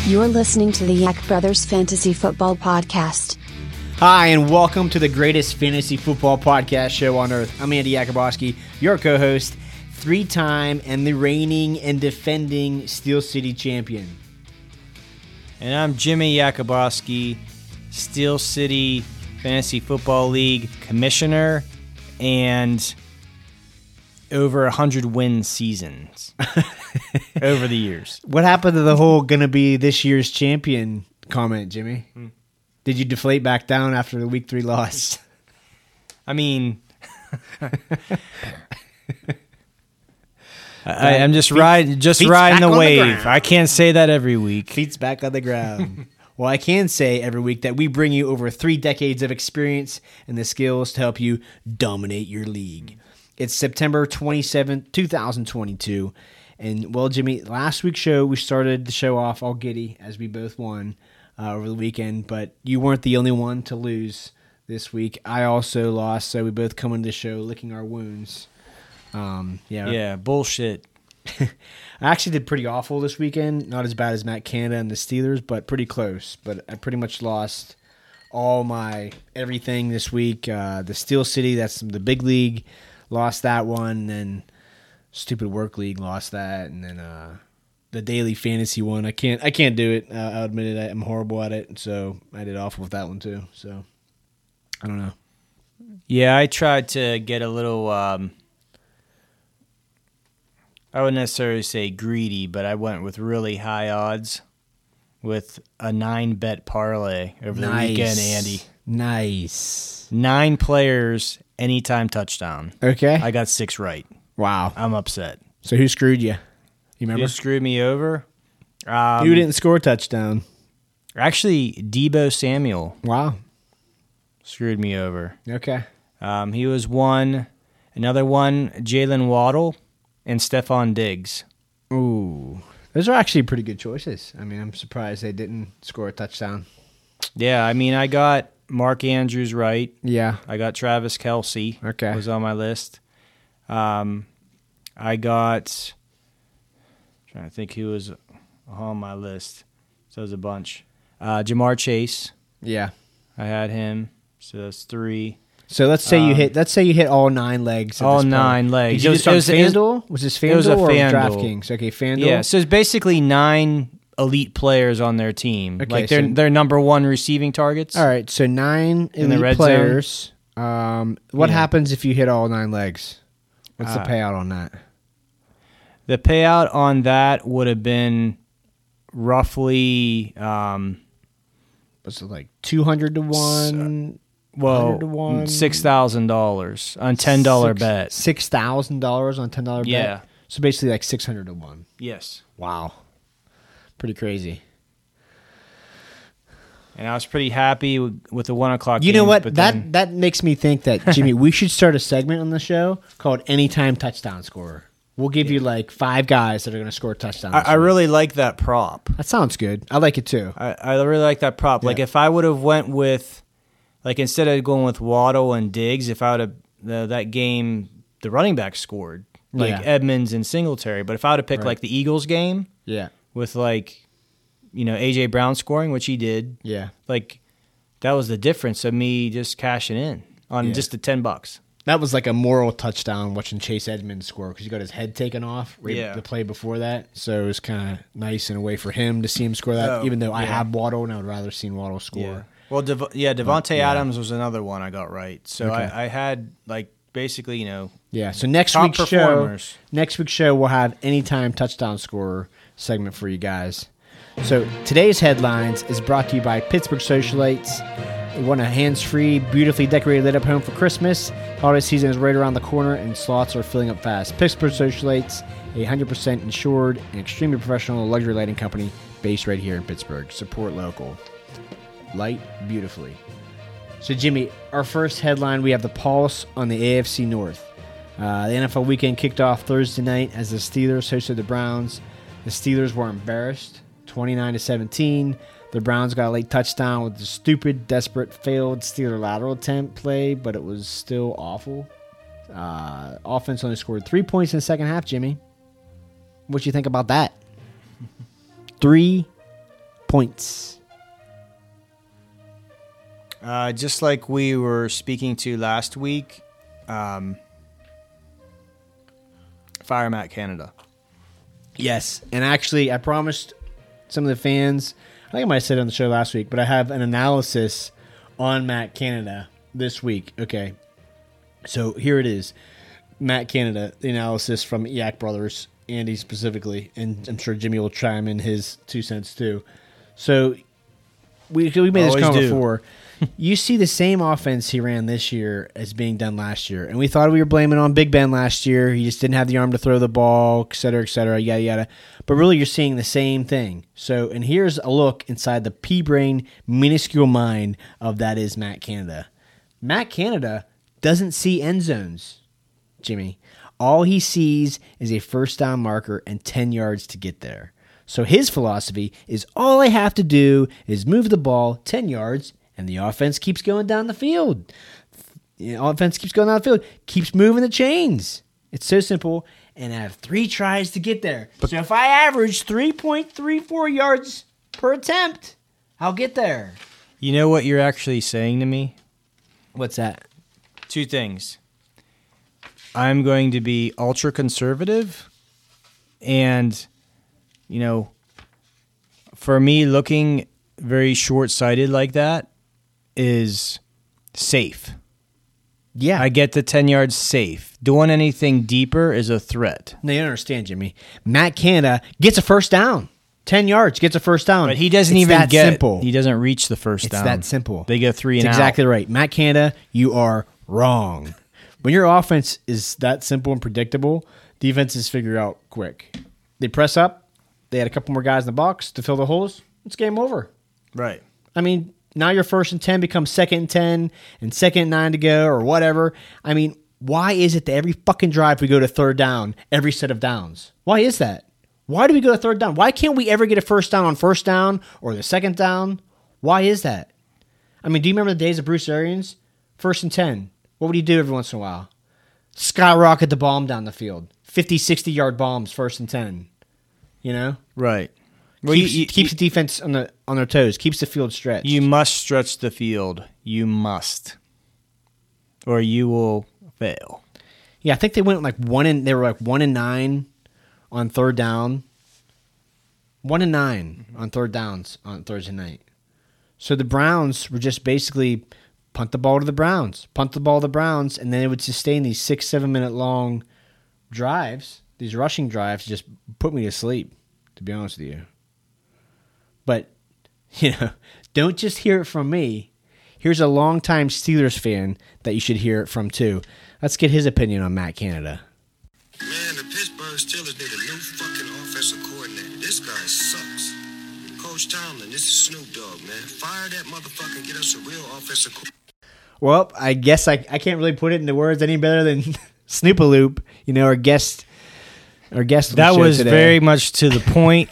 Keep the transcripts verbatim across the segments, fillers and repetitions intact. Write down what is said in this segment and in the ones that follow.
You're listening to the Yak Brothers Fantasy Football Podcast. Hi, and welcome to the greatest fantasy football podcast show on earth. I'm Andy Yakubowski, your co-host, three-time and the reigning and defending Steel City champion. And I'm Jimmy Yakubowski, Steel City Fantasy Football League commissioner and over one hundred win seasons over the years. What happened to the whole gonna be this year's champion comment, Jimmy? Hmm. Did you deflate back down after the week three loss? I mean, I, I'm just Feet, riding, just riding the wave. The I can't say that every week. Feet's back on the ground. Well, I can say every week that we bring you over three decades of experience and the skills to help you dominate your league. It's September twenty-seventh, twenty twenty-two. And, well, Jimmy, last week's show, we started the show off all giddy as we both won uh, over the weekend. But you weren't the only one to lose this week. I also lost, so we both come into the show licking our wounds. Um, yeah, yeah, bullshit. I actually did pretty awful this weekend. Not as bad as Matt Canada and the Steelers, but pretty close. But I pretty much lost all my everything this week. Uh, the Steel City, that's the big league, lost that one. And then stupid work league lost that, and then uh, the daily fantasy one. I can't. I can't do it. Uh, I'll admit it. I'm horrible at it. So I did awful with that one too. So I don't know. Yeah, I tried to get a little. Um, I wouldn't necessarily say greedy, but I went with really high odds with a nine bet parlay over the Nice. weekend, Andy. Nice. Nine players, anytime touchdown. Okay. I got six right. Wow. I'm upset. So who screwed you? You remember? You screwed me over. Um, Who didn't score a touchdown? Actually, Deebo Samuel Wow. screwed me over. Okay. Um, he was one. Another one, Jalen Waddle and Stephon Diggs. Ooh. Those are actually pretty good choices. I mean, I'm surprised they didn't score a touchdown. Yeah, I mean, I got Mark Andrews right. Yeah. I got Travis Kelce. Okay. Was on my list. Um, I got, trying to think who was on my list. So it was a bunch. Uh, Jamar Chase. Yeah. I had him. So that's three. So let's say you Um, hit. Let's say you hit all nine legs. At all this point. nine legs. Did you It just was- on it was- FanDuel? Was this FanDuel it was a or FanDuel. DraftKings? Okay, FanDuel. Yeah, so it's basically nine elite players on their team. Okay, like they're so- they're number one receiving targets. All right. So nine In the elite red players. Um, what Yeah. happens if you hit all nine legs? What's Uh, the payout on that? The payout on that would have been roughly, um, Was it like two hundred to one? well, one hundred to one? six thousand dollars on ten dollar Six- bet. Six thousand dollars on ten dollar bet. Yeah. So basically, like six hundred to one. Yes. Wow. Pretty crazy. And I was pretty happy with, with the one o'clock. You know games, what? but That then- that makes me think that Jimmy, we should start a segment on the show called Anytime Touchdown Scorer. We'll give you like five guys that are going to score a touchdown. I, this I week. really like that prop. That sounds good. I like it too. I, I really like that prop. Like Yeah. if I would have went with, like instead of going with Waddle and Diggs, if I would have the, that game, the running back scored like Yeah. Edmonds and Singletary. But if I would have picked Right. like the Eagles game Yeah. with like, you know, A J Brown scoring, which he did, Yeah. like that was the difference of me just cashing in on Yeah. just the ten bucks. That was like a moral touchdown watching Chase Edmonds score because he got his head taken off right Yeah. the play before that. So it was kind of nice in a way for him to see him score that, Oh, even though I yeah. have Waddle and I would rather seen Waddle score. Yeah. Well, Dev- yeah, Devontae yeah. Adams was another one I got right. So Okay. I, I had like basically, you know, Yeah, so next top week's performers. show, next week's show, we'll have Anytime Touchdown Scorer segment for you guys. So today's headlines is brought to you by Pittsburgh Socialites. You want a hands-free, beautifully decorated, lit-up home for Christmas? Holiday season is right around the corner, and slots are filling up fast. Pittsburgh Socialites, a one hundred percent insured and extremely professional luxury lighting company based right here in Pittsburgh. Support local. Light beautifully. So, Jimmy, our first headline, we have the pulse on the A F C North. Uh, the N F L weekend kicked off Thursday night as the Steelers hosted the Browns. The Steelers were embarrassed, twenty-nine to seventeen. The Browns got a late touchdown with the stupid, desperate, failed Steeler lateral attempt play, but it was still awful. Uh, offense only scored three points in the second half, Jimmy. What you think about that? Three points. Uh, just like we were speaking to last week, um, fire Matt Canada. Yes, and actually, I promised some of the fans, I think I might have said it on the show last week, but I have an analysis on Matt Canada this week. Okay, so here it is. Matt Canada, the analysis from Yak Brothers, Andy specifically, and I'm sure Jimmy will chime in his two cents too. So we, we made this Always comment do. before. You see the same offense he ran this year as being done last year. And we thought we were blaming on Big Ben last year. He just didn't have the arm to throw the ball, et cetera, et cetera, yada, yada. But really, you're seeing the same thing. So, and here's a look inside the pea-brain, minuscule mind of that is Matt Canada. Matt Canada doesn't see end zones, Jimmy. All he sees is a first down marker and ten yards to get there. So his philosophy is all I have to do is move the ball ten yards and the offense keeps going down the field. The offense keeps going down the field, keeps moving the chains. It's so simple, and I have three tries to get there. So if I average three point three four yards per attempt, I'll get there. You know what you're actually saying to me? What's that? Two things. I'm going to be ultra conservative, and, you know, for me, looking very short-sighted like that is safe. Yeah. I get the ten yards safe. Doing anything deeper is a threat. No, you don't understand, Jimmy. Matt Canada gets a first down. ten yards, gets a first down. But he doesn't It's even that get simple. He doesn't reach the first It's down. that simple. They go three and That's out. exactly right. Matt Canada, you are wrong. When your offense is that simple and predictable, defenses figure out quick. They press up. They had a couple more guys in the box to fill the holes. It's game over. Right. I mean, now your first and ten becomes second and ten and second and nine to go or whatever. I mean, why is it that every fucking drive we go to third down, every set of downs? Why is that? Why do we go to third down? Why can't we ever get a first down on first down or the second down? Why is that? I mean, do you remember the days of Bruce Arians? First and ten. What would he do every once in a while? Skyrocket the bomb down the field. fifty, sixty-yard bombs, first and ten. You know? Right. Well, keeps you, you, keeps the defense on the on their toes. Keeps the field stretched. you must stretch the field. You must, or you will fail. Yeah, I think they went like one and they were like one and nine on third down. One and nine on third downs on Thursday night. So the Browns were just basically punt the ball to the Browns, punt the ball to the Browns, and then it would sustain these six, seven minute long drives, these rushing drives, just put me to sleep, to be honest with you. But, you know, don't just hear it from me. Here's a longtime Steelers fan that you should hear it from too. Let's get his opinion on Matt Canada. Man, the Pittsburgh Steelers need a new fucking offensive coordinator. This guy sucks. Coach Tomlin, this is Snoop Dogg, man. Fire that motherfucker and get us a real offensive coordinator. Well, I guess I, I can't really put it into words any better than Snoopaloop, you know, our guest. Our guest on the That show was today. very much to the point,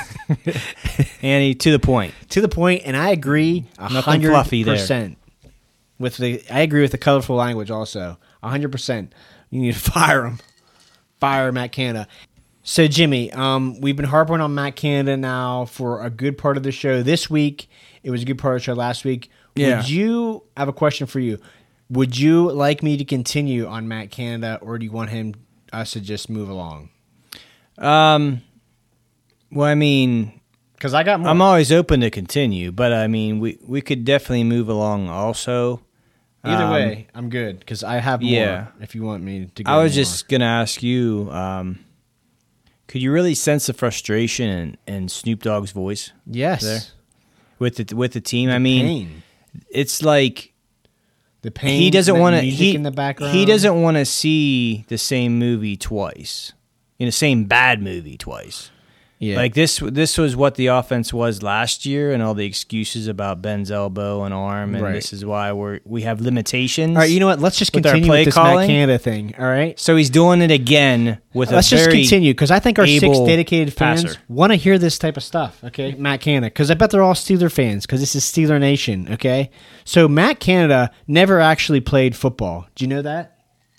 Annie. To the point. To the point, and I agree a Nothing hundred fluffy there. percent with the. I agree with the colorful language also, a hundred percent. You need to fire him, fire Matt Canada. So Jimmy, um, we've been harping on Matt Canada now for a good part of the show this week. It was a good part of the show last week. Yeah. Would you I have a question for you? Would you like me to continue on Matt Canada, or do you want him us to just move along? Um. Well, I mean, Because I got more. I'm always open to continue, but I mean, we we could definitely move along. Also, Either Um, way, I'm good because I have more. yeah. If you want me to, go I was more. just gonna ask you. Um, could you really sense the frustration in, in Snoop Dogg's voice yes. there? with the with the team? I mean, pain. it's like The pain. he doesn't that want to. music He in the background. he doesn't want to see the same movie twice, in the same bad movie twice. Yeah. Like this, this was what the offense was last year, and all the excuses about Ben's elbow and arm, and Right. this is why we're we have limitations. All right. You know what? Let's just with our continue play with this calling. Matt Canada thing. All right. So he's doing it again with Let's a just very continue because I think our six able dedicated fans passer. want to hear this type of stuff. Okay, Matt Canada, because I bet they're all Steeler fans because this is Steeler Nation. Okay, so Matt Canada never actually played football. Do you know that?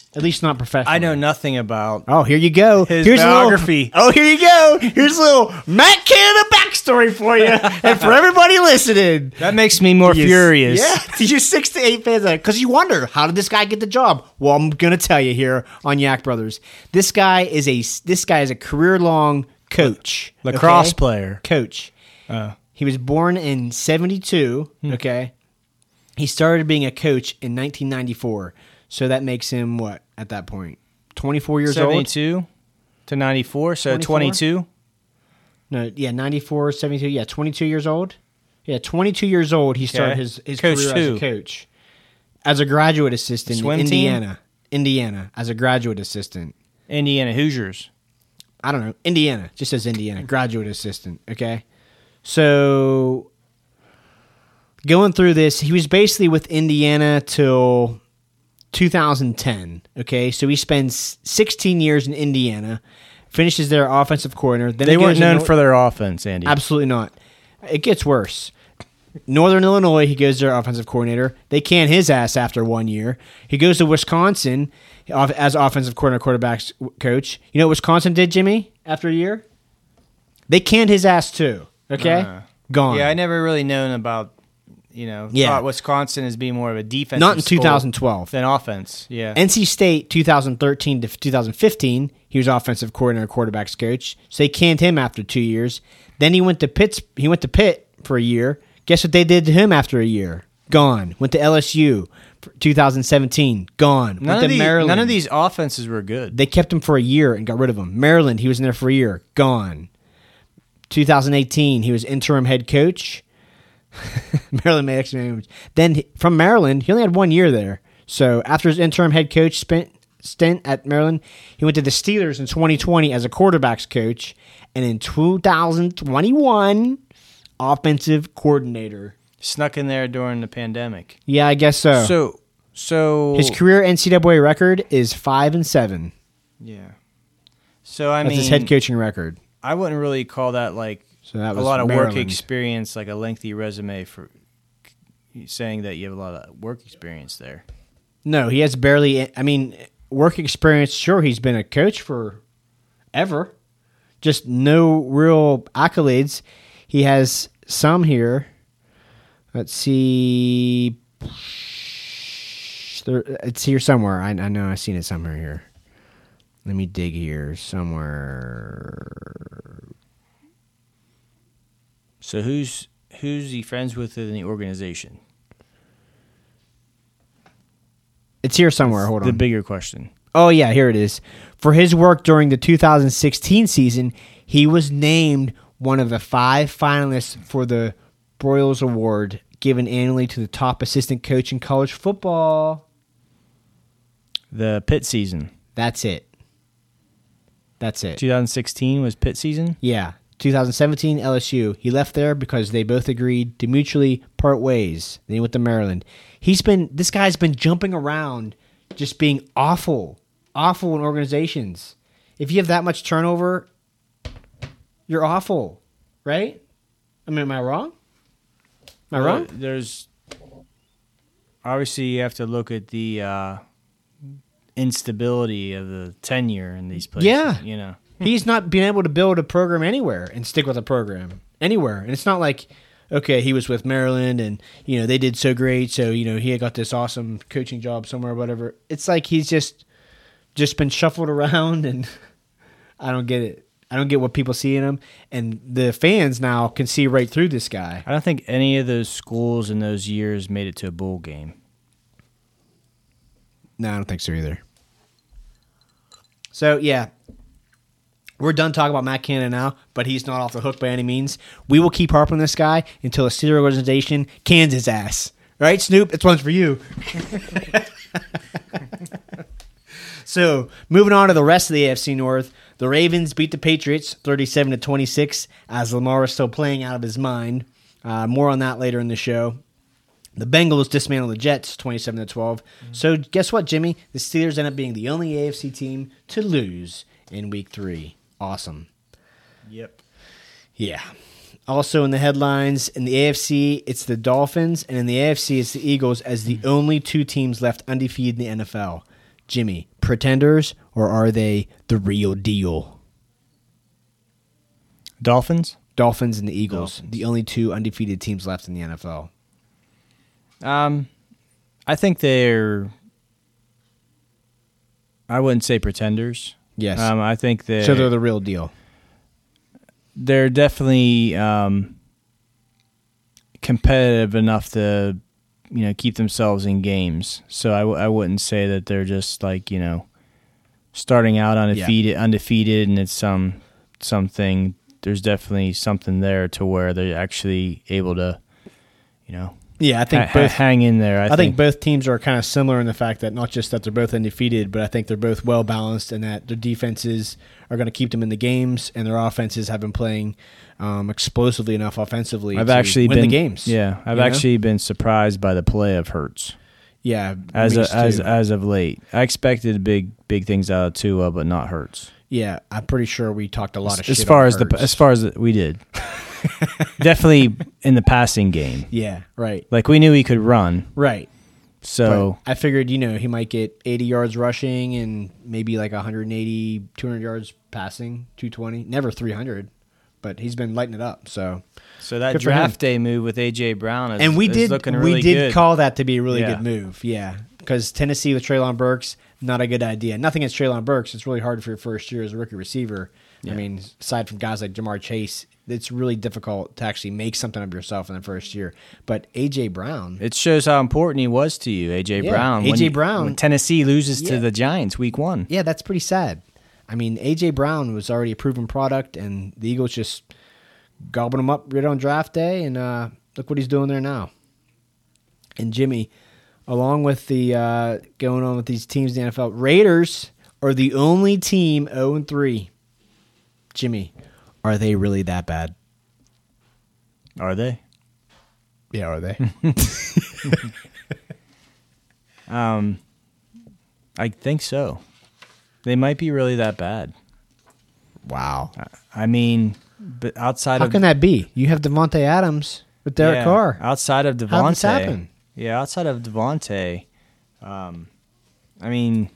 At least not professional. I know nothing about. Oh, here you go. His Here's biography. A little, oh, here you go. Here's a little Matt Canada backstory for you and for everybody listening. That makes me more You- furious. Yeah, you six to eight fans, because you wonder, how did this guy get the job? Well, I'm gonna tell you here on Yak Brothers. This guy is a this guy is a career long coach, Lacrosse okay? player. coach. Uh, He was born in seventy-two. Hmm. Okay, he started being a coach in nineteen ninety-four. So that makes him what at that point? twenty-four years old. seventy-two to ninety-four, so twenty-four? twenty-two. No, yeah, ninety-four, seventy-two. Yeah, twenty-two years old. Yeah, twenty-two years old. He started Okay. his, his Coach career as who? a coach. As a graduate assistant Swim in team? Indiana. Indiana, as a graduate assistant. Indiana Hoosiers. I don't know. Indiana. Just says Indiana. Graduate assistant. Okay. So, going through this, he was basically with Indiana till two thousand ten. Okay. So, he spends sixteen years in Indiana, finishes their offensive coordinator. Then They he goes weren't to known Nor- for their offense, Andy. Absolutely not. It gets worse. Northern Illinois, he goes to their offensive coordinator. They can his ass after one year. He goes to Wisconsin off- as offensive coordinator, quarterbacks coach. You know what Wisconsin did, Jimmy, after a year? They canned his ass too. Okay? Uh, Gone. Yeah, I never really known about, you know, Yeah. thought Wisconsin as being more of a defensive Not in school twenty twelve. than offense. Yeah. N C State, two thousand thirteen to two thousand fifteen, he was offensive coordinator, quarterbacks coach. So they canned him after two years. Then he went to Pitt. He went to Pitt for a year. Guess what they did to him after a year? Gone. Went to L S U for two thousand seventeen. Gone. none, Went of to the, Maryland. none of these offenses were good. They kept him for a year and got rid of him. Maryland, he was in there for a year. Gone. two thousand eighteen, he was interim head coach. Maryland made extra damage. Then he- from Maryland, he only had one year there. So after his interim head coach spent stint at Maryland, he went to the Steelers in twenty twenty as a quarterbacks coach, and in two thousand twenty-one, offensive coordinator. Snuck in there during the pandemic. Yeah, I guess so. So, so his career N C double A record is five and seven. yeah. So I That's mean, his head coaching record. I wouldn't really call that like So that a was lot of work Maryland. experience, like a lengthy resume for saying that you have a lot of work experience there. No, he has barely. I mean, work experience. Sure, he's been a coach for ever. Just no real accolades. He has some here. Let's see. There, it's here somewhere. I, I know I've seen it somewhere here. Let me dig here somewhere. So who's who's he friends with in the organization? It's here somewhere. Hold on. The bigger question. Oh, yeah, here it is. For his work during the two thousand sixteen season, he was named one of the five finalists for the Broyles Award, given annually to the top assistant coach in college football. The Pitt season. That's it. That's it. twenty sixteen was Pitt season. Yeah. two thousand seventeen, L S U. He left there because they both agreed to mutually part ways. Then he went to Maryland. He's been, this guy's been jumping around, just being awful, awful in organizations. If you have that much turnover, you're awful, right? I mean, am I wrong? Am I Well, wrong? There's obviously you have to look at the uh, instability of the tenure in these places. Yeah. You know. He's not been able to build a program anywhere and stick with a program anywhere. And it's not like, okay, he was with Maryland and, you know, they did so great. So, you know, he got this awesome coaching job somewhere or whatever. It's like he's just, just been shuffled around and I don't get it. I don't get what people see in him. And the fans now can see right through this guy. I don't think any of those schools in those years made it to a bowl game. No, I don't think so either. So, yeah. We're done talking about Matt Canada now, but he's not off the hook by any means. We will keep harping on this guy until a Steelers organization cans his ass. Right, Snoop? This one's for you. So, moving on to the rest of the A F C North, the Ravens beat the Patriots thirty-seven to twenty-six as Lamar is still playing out of his mind. Uh, more on that later in the show. The Bengals dismantled the Jets twenty-seven to twelve. Mm-hmm. So, guess what, Jimmy? The Steelers end up being the only A F C team to lose in week three. Awesome. Yep. Yeah. Also in the headlines, in the A F C, it's the Dolphins, and in the A F C, it's the Eagles as the only two teams left undefeated in the N F L. Jimmy, pretenders or are they the real deal? Dolphins? Dolphins and the Eagles, Dolphins. the only two undefeated teams left in the N F L. Um, I think they're. I wouldn't say pretenders. Yes. Um, I think they. So they're the real deal. They're definitely um, competitive enough to, you know, keep themselves in games. So I, w- I wouldn't say that they're just like, you know, starting out undefeated, yeah. undefeated, and it's some something. There's definitely something there to where they're actually able to, you know. Yeah, I think ha- both hang in there. I, I think. think both teams are kind of similar in the fact that not just that they're both undefeated, but I think they're both well balanced and that their defenses are going to keep them in the games, and their offenses have been playing um, explosively enough offensively I've to actually win been, the games. Yeah, I've you know? actually been surprised by the play of Hurts. Yeah, as me a, as too. as of late, I expected big big things out of Tua, but not Hurts. Yeah, I'm pretty sure we talked a lot of As shit far on as the Hurts. as far as we did, definitely in the passing game. Yeah, right, Like we knew he could run, right. so But I figured, you know, he might get eighty yards rushing and maybe like one eighty, two hundred yards passing, two twenty. Never three hundred, but he's been lighting it up. So, so that Good for draft him. day move with A J Brown is, and we is did looking we really did good. call that to be a really Yeah. good move. Yeah, because Tennessee with Treylon Burks, not a good idea. Nothing against Treylon Burks. It's really hard for your first year as a rookie receiver. Yeah. I mean, aside from guys like Jamar Chase, it's really difficult to actually make something of yourself in the first year. But A J Brown, It shows how important he was to you, A J Yeah, Brown. A J When you- Brown- when Tennessee loses Yeah. to the Giants week one. yeah, that's pretty sad. I mean, A J Brown was already a proven product, and the Eagles just gobbled him up right on draft day, and uh, look what he's doing there now. And Jimmy, along with the uh, going on with these teams in the N F L, Raiders are the only team oh and three. Jimmy, are they really that bad? Are they? Yeah, are they? Um, I think so. They might be really that bad. Wow. I mean, but outside How of can that be? You have Devontae Adams with Derek yeah, Carr. outside of Devontae, How'd this happen? yeah, outside of Devontae, um, I mean,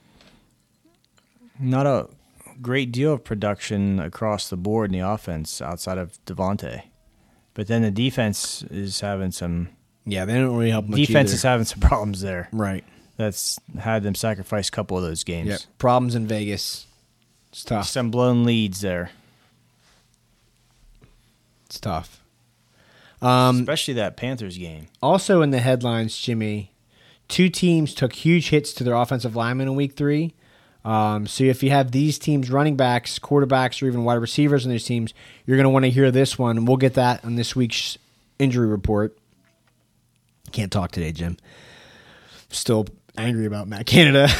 not a great deal of production across the board in the offense outside of Devontae, but then the defense is having some Yeah, they don't really help much defense either. is having some problems there. Right. That's had them sacrifice a couple of those games. Yep. Problems in Vegas. It's tough. Some blown leads there, It's tough. Um, especially that Panthers game. also in the headlines, Jimmy, two teams took huge hits to their offensive linemen in week three. Um, so if you have these teams, running backs, quarterbacks, or even wide receivers in these teams, you're going to want to hear this one. And we'll get that on this week's injury report. Can't talk today, Jim. Still angry about Matt Canada.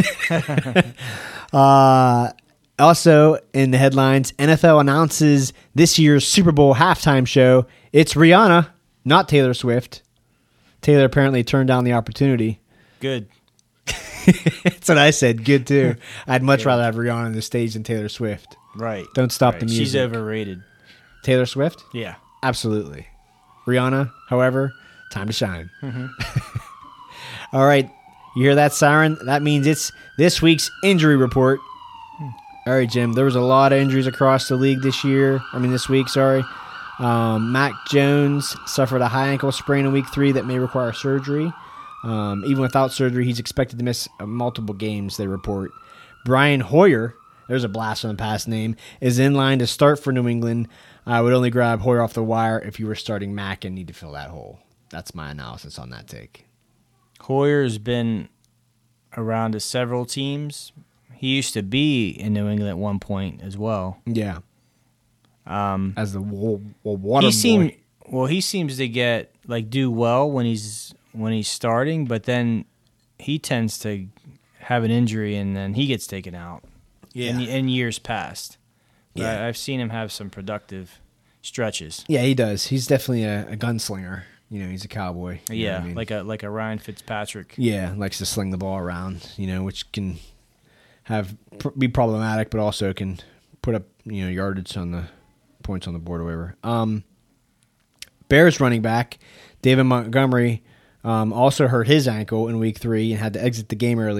uh, also in the headlines, N F L announces this year's Super Bowl halftime show. It's Rihanna, not Taylor Swift. Taylor apparently turned down the opportunity. Good. That's what I said. Good, too. I'd much rather have Rihanna on the stage than Taylor Swift. Right. Don't stop Right. the music. She's overrated. Taylor Swift? Yeah. Absolutely. Rihanna, however, time to shine. Mm-hmm. All right. You hear that siren? That means it's this week's injury report. All right, Jim. There was a lot of injuries across the league this year. I mean, this week, sorry. Um, Mac Jones suffered a high ankle sprain in week three that may require surgery. Um, even without surgery, he's expected to miss uh, multiple games, they report. Brian Hoyer, there's a blast from the past name, is in line to start for New England. I would only grab Hoyer off the wire if you were starting Mac and need to fill that hole. That's my analysis on that take. Hoyer's been around to several teams. He used to be in New England at one point as well. Yeah. Um, As the w- w- water he boy. seemed well. He seems to get like do well when he's when he's starting, but then he tends to have an injury and then he gets taken out. Yeah. In, in years past. But Yeah. I, I've seen him have some productive stretches. Yeah, he does. He's definitely a, a gunslinger. You know, he's a cowboy. You know Yeah, what I mean? like a like a Ryan Fitzpatrick. Yeah, likes to sling the ball around, you know, which can have pr- be problematic, but also can put up, you know, yardage on the points on the board or whatever. Um, Bears running back David Montgomery um, also hurt his ankle in week three and had to exit the game early.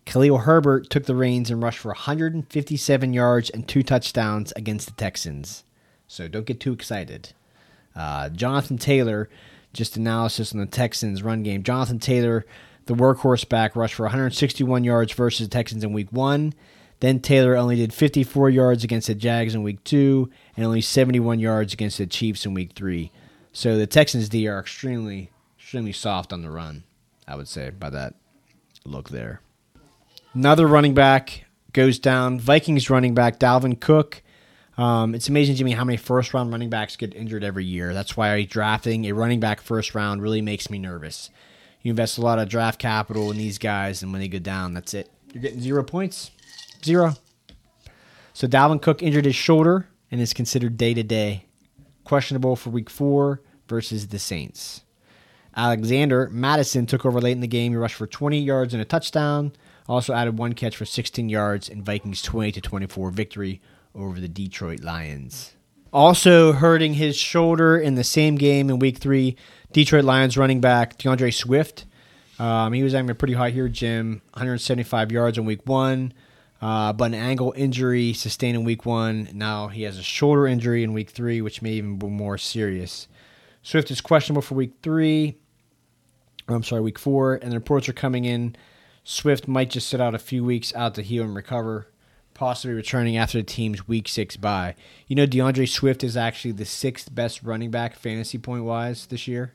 Khalil Herbert took the reins and rushed for one hundred fifty-seven yards and two touchdowns against the Texans. So don't get too excited. Uh, Jonathan Taylor, just analysis on the Texans' run game. Jonathan Taylor, the workhorse back, rushed for one hundred sixty-one yards versus the Texans in week one. Then Taylor only did fifty-four yards against the Jags in week two and only seventy-one yards against the Chiefs in week three. So the Texans' D are extremely, extremely soft on the run, I would say, by that look there. Another running back goes down. Vikings running back Dalvin Cook. Um, it's amazing to me how many first-round running backs get injured every year. That's why drafting a running back first round really makes me nervous. You invest a lot of draft capital in these guys, and when they go down, that's it. You're getting zero points. Zero. So Dalvin Cook injured his shoulder and is considered day-to-day. Questionable for week four versus the Saints. Alexander Madison took over late in the game. He rushed for twenty yards and a touchdown. Also added one catch for sixteen yards in Vikings' twenty to twenty-four victory over the Detroit Lions. Also hurting his shoulder in the same game in week three, Detroit Lions running back DeAndre Swift. Um, he was having a pretty hot year, Jim. one hundred seventy-five yards in week one, uh, but an ankle injury sustained in week one. Now he has a shoulder injury in week three, which may even be more serious. Swift is questionable for week three. Or I'm sorry, week four, and the reports are coming in. Swift might just sit out a few weeks out to heal and recover, possibly returning after the team's week six bye. You know, DeAndre Swift is actually the sixth best running back fantasy point-wise this year.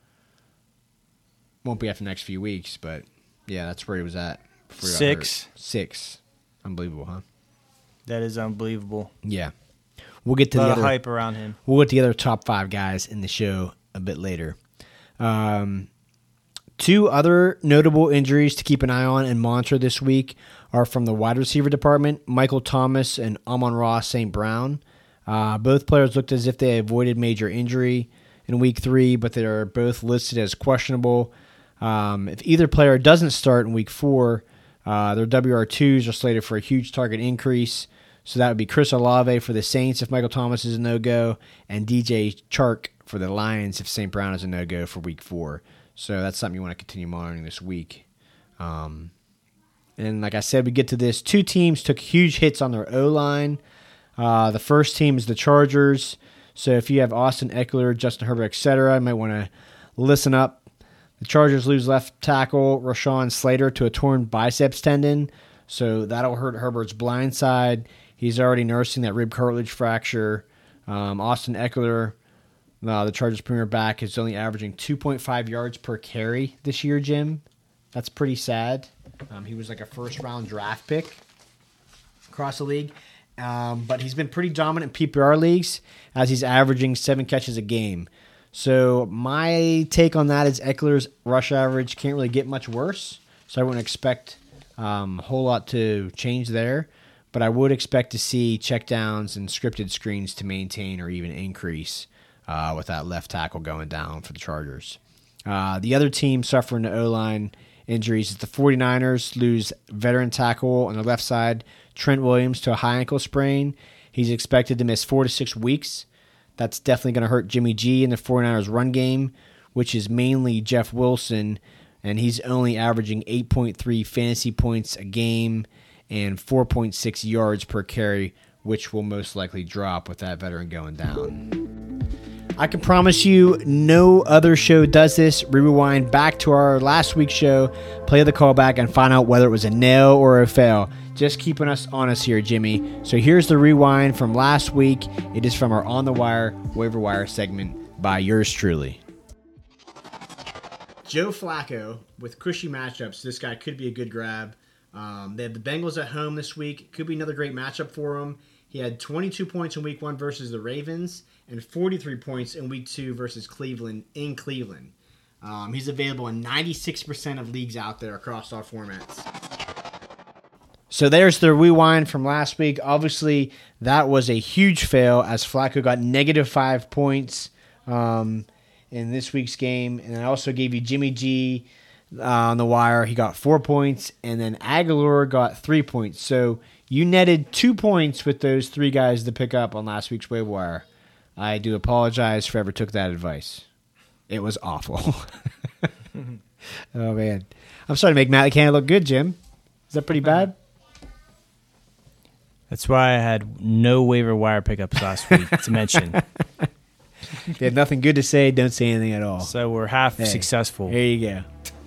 Won't be after the next few weeks, but yeah, that's where he was at. before he got Six. hurt. Six. Unbelievable, huh? That is unbelievable. Yeah. We'll get to a lot the of other hype around him. We'll get to the other top five guys in the show a bit later. Um, two other notable injuries to keep an eye on and monitor this week are from the wide receiver department, Michael Thomas and Amon-Ra Saint Brown. Uh, both players looked as if they avoided major injury in week three, but they are both listed as questionable. Um, if either player doesn't start in week four, uh, their W R twos are slated for a huge target increase. So that would be Chris Olave for the Saints if Michael Thomas is a no-go, and D J Chark for the Lions if Saint Brown is a no-go for week four. So that's something you want to continue monitoring this week. Um, and like I said, we get to this. Two teams took huge hits on their O-line. Uh, the first team is the Chargers. So if you have Austin Eckler, Justin Herbert, et cetera, you might want to listen up. The Chargers lose left tackle Rashawn Slater to a torn biceps tendon. So that'll hurt Herbert's blind side. He's already nursing that rib cartilage fracture. Um, Austin Eckler, uh, the Chargers' premier back, is only averaging two point five yards per carry this year, Jim. That's pretty sad. Um, he was like a first-round draft pick across the league. Um, but he's been pretty dominant in P P R leagues as he's averaging seven catches a game. So my take on that is Eckler's rush average can't really get much worse. So I wouldn't expect um, a whole lot to change there. But I would expect to see checkdowns and scripted screens to maintain or even increase uh, with that left tackle going down for the Chargers. Uh, the other team suffering the O-line injuries is the 49ers lose veteran tackle on the left side, Trent Williams, to a high ankle sprain. He's expected to miss four to six weeks. That's definitely going to hurt Jimmy G in the 49ers run game, which is mainly Jeff Wilson, and he's only averaging eight point three fantasy points a game and four point six yards per carry, which will most likely drop with that veteran going down. I can promise you no other show does this. We rewind back to our last week's show, play the callback, and find out whether it was a nail or a fail. Just keeping us honest here, Jimmy. So here's the rewind from last week. It is from our On the Wire waiver wire segment by yours truly. Joe Flacco with cushy matchups. This guy could be a good grab. Um, they have the Bengals at home this week. Could be another great matchup for him. He had twenty-two points in week one versus the Ravens and forty-three points in week two versus Cleveland in Cleveland. Um, he's available in ninety-six percent of leagues out there across all formats. So there's the rewind from last week. Obviously, that was a huge fail as Flacco got negative five points um, in this week's game. And I also gave you Jimmy G uh, on the wire. He got four points. And then Aguilar got three points. So you netted two points with those three guys to pick up on last week's waiver wire. I do apologize for whoever took that advice. It was awful. Oh, man. I'm starting to make Matt Canada look good, Jim. Is that pretty bad? That's why I had no waiver wire pickups last week to mention. They had nothing good to say. Don't say anything at all. So we're half Hey, successful. There you go.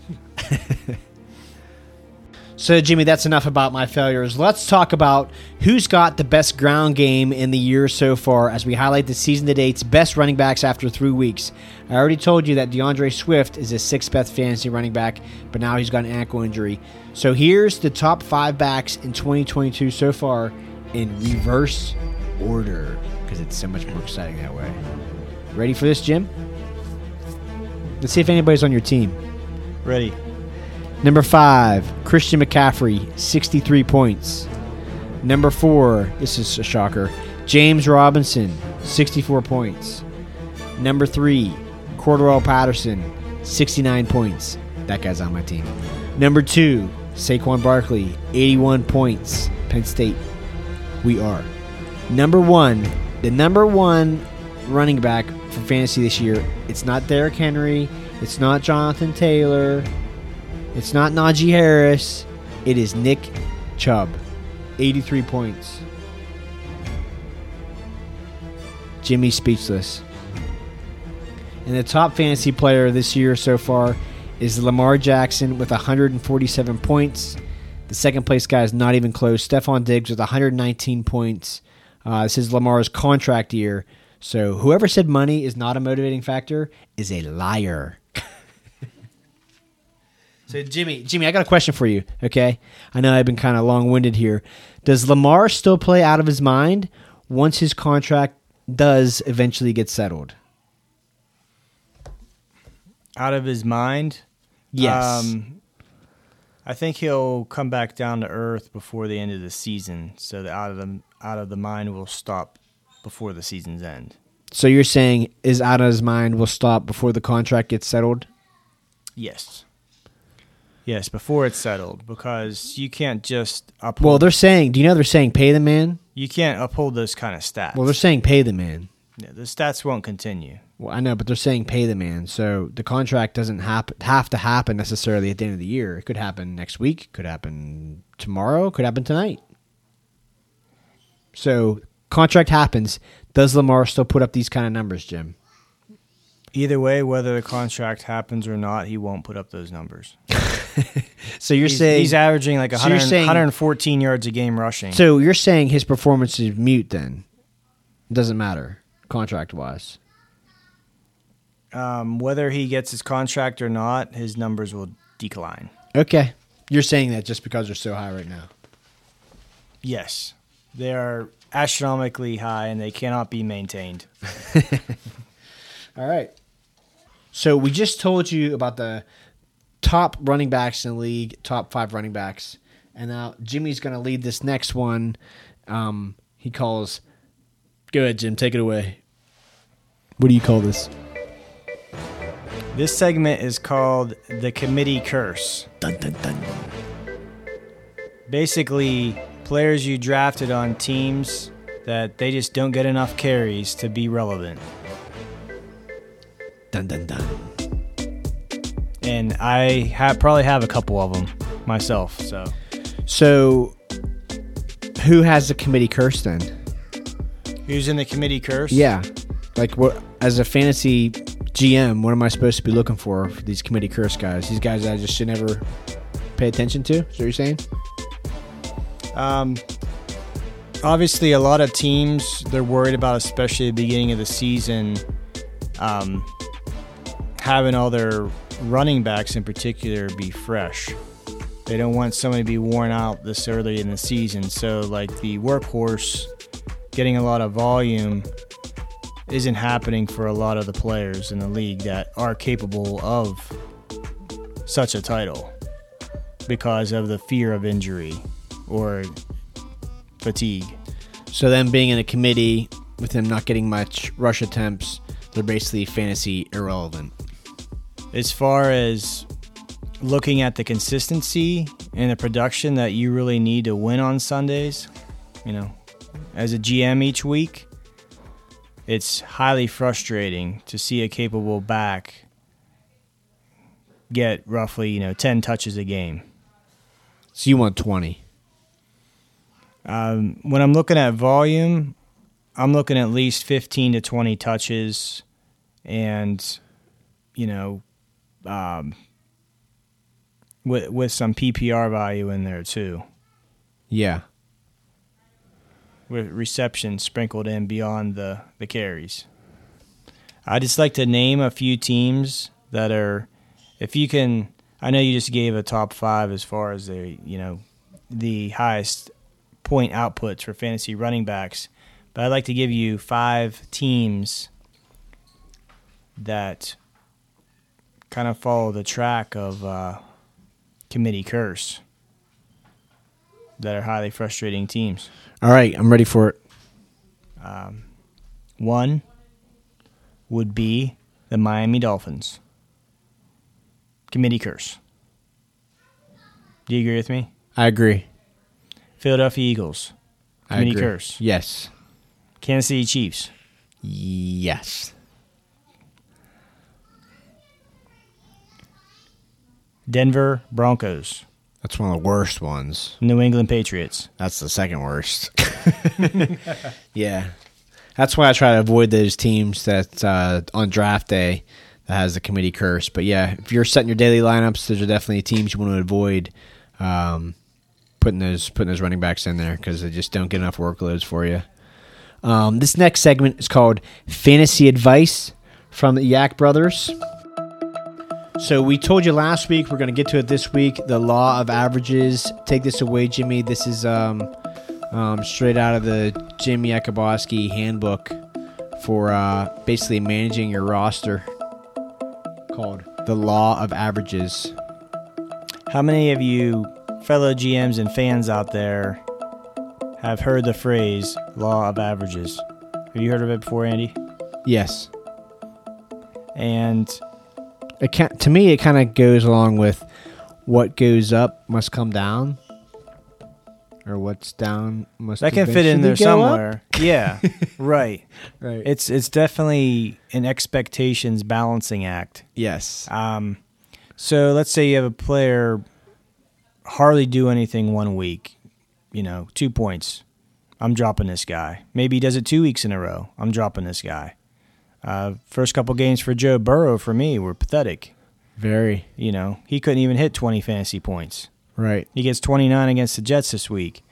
So, Jimmy, that's enough about my failures. Let's talk about who's got the best ground game in the year so far as we highlight the season-to-date's best running backs after three weeks. I already told you that DeAndre Swift is a sixth best fantasy running back, but now he's got an ankle injury. So here's the top five backs in twenty twenty-two so far in reverse order, because it's so much more exciting that way. Ready for this, Jim? Let's see if anybody's on your team. Ready. Number five, Christian McCaffrey, sixty-three points. Number four, this is a shocker, James Robinson, sixty-four points. Number three, Cordell Patterson, sixty-nine points. That guy's on my team. Number two, Saquon Barkley, eighty-one points. Penn State. We are. Number one, the number one running back for fantasy this year, it's not Derrick Henry, it's not Jonathan Taylor, it's not Najee Harris. It is Nick Chubb. eighty-three points. Jimmy's speechless. And the top fantasy player this year so far is Lamar Jackson with one hundred forty-seven points. The second place guy is not even close. Stephon Diggs with one hundred nineteen points. Uh, this is Lamar's contract year. So whoever said money is not a motivating factor is a liar. So, Jimmy, Jimmy, I got a question for you, okay? I know I've been kind of long-winded here. Does Lamar still play out of his mind once his contract does eventually get settled? Out of his mind? Yes. Um, I think he'll come back down to earth before the end of the season, so the out of the out of the mind will stop before the season's end. So you're saying is out of his mind will stop before the contract gets settled? Yes. Yes, before it's settled, because you can't just uphold. Well, they're saying, do you know they're saying pay the man? You can't uphold those kind of stats. Well, they're saying pay the man. Yeah, the stats won't continue. Well, I know, but they're saying pay the man. So the contract doesn't hap- have to happen necessarily at the end of the year. It could happen next week, could happen tomorrow, could happen tonight. So contract happens. Does Lamar still put up these kind of numbers, Jim? Either way, whether the contract happens or not, he won't put up those numbers. So you're he's, saying he's averaging like so one hundred, you're saying, one hundred fourteen yards a game rushing. So you're saying his performance is mute then? It doesn't matter contract-wise. Um, whether he gets his contract or not, his numbers will decline. Okay. You're saying that just because they're so high right now. Yes. They are astronomically high, and they cannot be maintained. All right. So we just told you about the top running backs in the league, top five running backs. And now Jimmy's going to lead this next one. Um, he calls... Go ahead, Jim. Take it away. What do you call this? This segment is called the Committee Curse. Dun, dun, dun. Basically, players you drafted on teams that they just don't get enough carries to be relevant. Dun, dun, dun. And I ha- probably have a couple of them myself. So, So, who has the committee curse then? who's in the Committee Curse? Yeah. Like, what as a fantasy G M, what am I supposed to be looking for for these committee curse guys? These guys that I just should never pay attention to? Is that what you're saying? Um, obviously, a lot of teams, they're worried about, especially at the beginning of the season, um, having all their running backs in particular be fresh. They don't want somebody to be worn out this early in the season. So, like, the workhorse getting a lot of volume isn't happening for a lot of the players in the league that are capable of such a title because of the fear of injury or fatigue. So them being in a committee with them not getting much rush attempts, they're basically fantasy irrelevant. As far as looking at the consistency and the production that you really need to win on Sundays, you know, as a G M each week, it's highly frustrating to see a capable back get roughly, you know, ten touches a game. So you want twenty. Um, when I'm looking at volume, I'm looking at least fifteen to twenty touches and, you know, um, with, with some P P R value in there too. Yeah. With reception sprinkled in beyond the, the carries. I just like to name a few teams that are, if you can, I know you just gave a top five as far as the, you know, the highest point outputs for fantasy running backs, but I'd like to give you five teams that kind of follow the track of uh, committee curse that are highly frustrating teams. All right, I'm ready for it. Um, one would be the Miami Dolphins. Committee curse. Do you agree with me? I agree. Philadelphia Eagles. I Committee agree. curse. Yes. Kansas City Chiefs. Yes. Denver Broncos. That's one of the worst ones. New England Patriots. That's the second worst. Yeah. That's why I try to avoid those teams that uh, on draft day that has the committee curse. But yeah, if you're setting your daily lineups, those are definitely teams you want to avoid um, putting those putting those running backs in there because they just don't get enough workloads for you. Um, this next segment is called Fantasy Advice from the Yak Brothers. So we told you last week, we're going to get to it this week, the law of averages. Take this away, Jimmy. This is um, um, straight out of the Jim Yakubowski handbook for uh, basically managing your roster, called the law of averages. How many of you fellow G Ms and fans out there have heard the phrase law of averages? Have you heard of it before, Andy? Yes. And It can, to me, it kind of goes along with what goes up must come down, or what's down must. that can fit in there eventually go up. somewhere. Yeah, right. Right. It's it's definitely an expectations balancing act. Yes. Um, so let's say you have a player hardly do anything one week, you know, two points. I'm dropping this guy. Maybe he does it two weeks in a row. I'm dropping this guy. Uh, first couple games for Joe Burrow for me were pathetic. Very. You know, he couldn't even hit twenty fantasy points. Right. He gets twenty-nine against the Jets this week.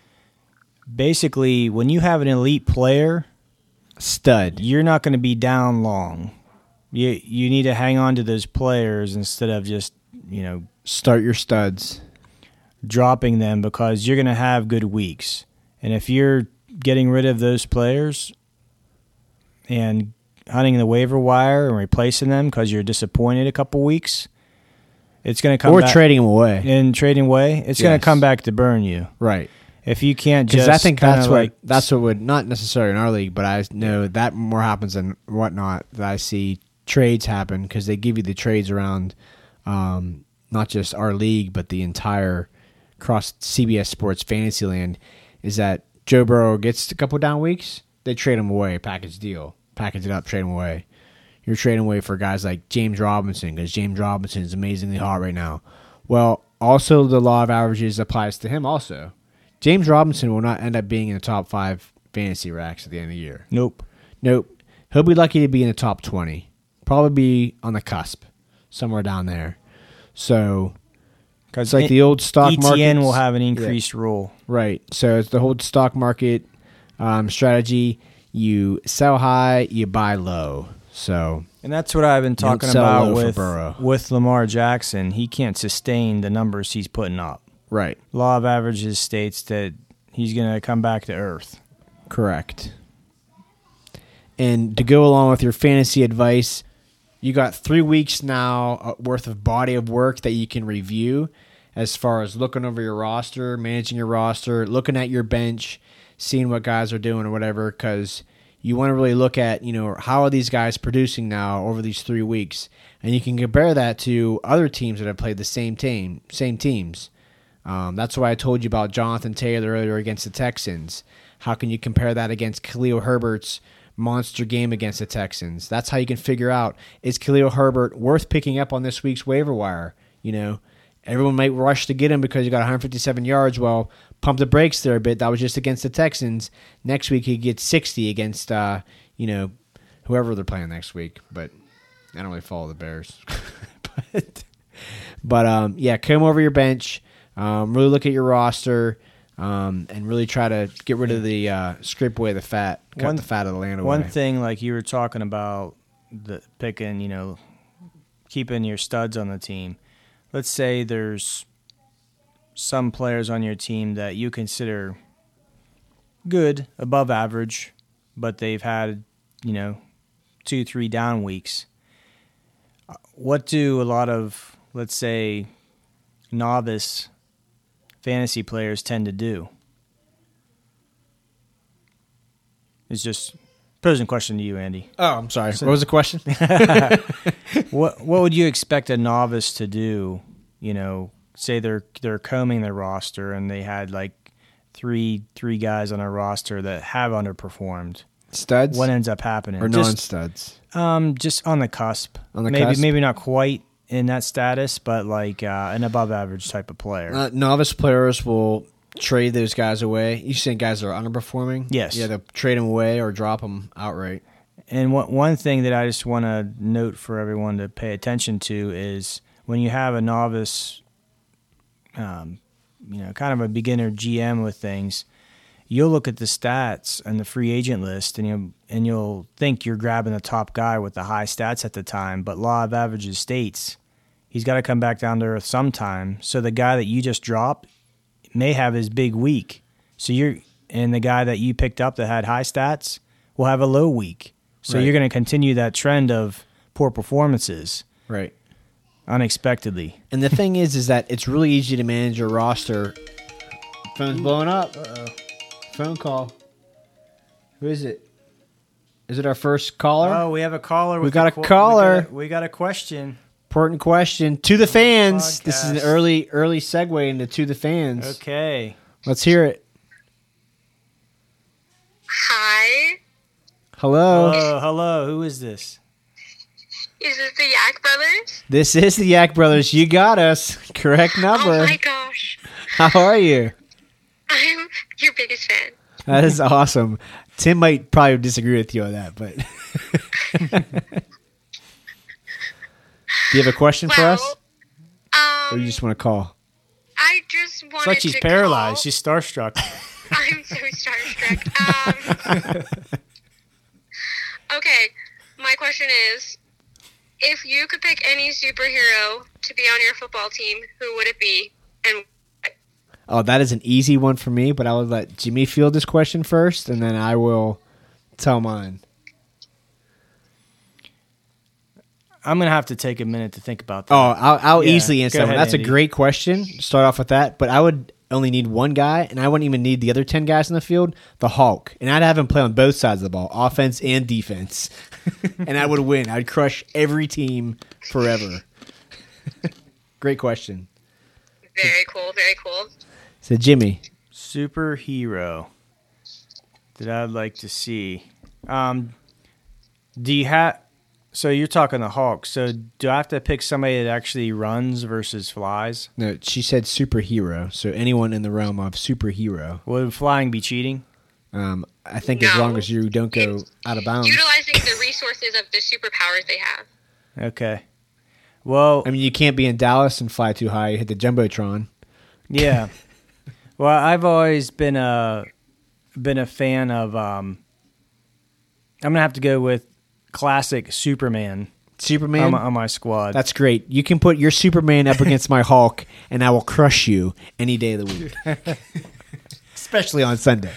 Basically, when you have an elite player, Stud. you're not going to be down long. You you need to hang on to those players instead of just, you know, Start your studs. dropping them because you're going to have good weeks. And if you're getting rid of those players and hunting the waiver wire and replacing them because you're disappointed a couple weeks, it's going to come Or back. trading them away. In trading away, it's going Yes. to come back to burn you. Right. If you can't Because just I think kinda that's what like, that's what would not necessarily in our league, but I know that more happens than whatnot. That I see trades happen because they give you the trades around um, not just our league, but the entire across C B S Sports Fantasyland. Is that Joe Burrow gets a couple down weeks, they trade him away, package deal, package it up, trade him away. You're trading away for guys like James Robinson because James Robinson is amazingly hot right now. Well, also the law of averages applies to him also. James Robinson will not end up being in the top five fantasy racks at the end of the year. nope. Nope. He'll be lucky to be in the top twenty. Probably be on the cusp, somewhere down there. So it's like the old stock market. E T N will have an increased role. Right. So it's the whole stock market um, strategy. You sell high, you buy low. So And that's what I've been don't talking sell about low for with, Burrow. with Lamar Jackson. He can't sustain the numbers he's putting up. right. Law of averages states that he's going to come back to earth. Correct. And to go along with your fantasy advice, you got three weeks now worth of body of work that you can review as far as looking over your roster, managing your roster, looking at your bench, seeing what guys are doing or whatever, because you want to really look at, you know, how are these guys producing now over these three weeks? And you can compare that to other teams that have played the same team, same teams. Um, that's why I told you about Jonathan Taylor earlier against the Texans. How can you compare that against Khalil Herbert's monster game against the Texans? That's how you can figure out, is Khalil Herbert worth picking up on this week's waiver wire? You know, everyone might rush to get him because he got one hundred fifty-seven yards. Well, pump the brakes there a bit. That was just against the Texans. Next week he gets sixty against, uh, you know, whoever they're playing next week. But I don't really follow the Bears. but, but um, yeah, come over your bench. Um, really look at your roster. Um, and really try to get rid of the uh, scrape away the fat, cut one, the fat of the land away. One thing, like you were talking about, the picking, you know, keeping your studs on the team. Let's say there's some players on your team that you consider good, above average, but they've had, you know, two, three down weeks. What do a lot of, let's say, novice fantasy players tend to do? It's just posing a question to you, Andy. Oh, I'm sorry. What was the question? What What would you expect a novice to do? You know, say they're they're combing their roster and they had like three three guys on a roster that have underperformed. Studs? What ends up happening? Or Just, non-studs? Um, just on the cusp. On the maybe cusp? maybe not quite in that status, but like uh, an above average type of player. Uh, novice players will trade those guys away. You saying guys that are underperforming? Yes. Yeah, they'll trade them away or drop them outright. And one one thing that I just want to note for everyone to pay attention to is when you have a novice, um, you know, kind of a beginner G M with things, you'll look at the stats and the free agent list, and you'll and you'll think you're grabbing the top guy with the high stats at the time. But law of averages states he's got to come back down to earth sometime. So the guy that you just dropped may have his big week. So you're and the guy that you picked up that had high stats will have a low week. So Right. you're going to continue that trend of poor performances Right. unexpectedly. And the thing is, is that it's really easy to manage your roster. Phone's blowing up. Uh-oh. Phone call. Who is it? Is it our first caller? Oh, we have a caller. We with got a qu- caller. We got a, we got a question. Important question to the fans. This is an Podcast. early, early segue into to the fans. Okay. Let's hear it. Hi, Hello. Oh, hello. Who is this? is this the Yak Brothers? This is the Yak Brothers. You got us. Correct number. Oh my gosh, How are you? I'm your biggest fan. That is awesome. Tim might probably disagree with you on that, but do you have a question for Well, us, or um, you just want to call? I just wanted It's like she's to paralyzed. call. She's starstruck. I'm so starstruck. Um, okay, my question is, if you could pick any superhero to be on your football team, who would it be? And Oh, that is an easy one for me, but I will let Jimmy field this question first, and then I will tell mine. I'm going to have to take a minute to think about that. Oh, I'll, I'll Yeah, easily answer go that one. ahead, That's Andy. a great question. Start off with that, but I would only need one guy, and I wouldn't even need the other ten guys in the field, the Hulk. And I'd have him play on both sides of the ball, offense and defense. And I would win. I'd crush every team forever. Great question. very cool, very cool. So, Jimmy. Superhero that I'd like to see. Um, do you have... So you're talking the Hulk. So do I have to pick somebody that actually runs versus flies? No, she said superhero. So anyone in the realm of superhero. Would flying be cheating? Um, I think as No. long as you don't go It's out of bounds. Utilizing the resources of the superpowers they have. Okay. Well, I mean, you can't be in Dallas and fly too high. You hit the Jumbotron. yeah. Well, I've always been a been a fan of. Um, I'm gonna have to go with classic Superman Superman? on my, on my squad. That's great. You can put your Superman up against my Hulk, and I will crush you any day of the week. Especially on Sunday.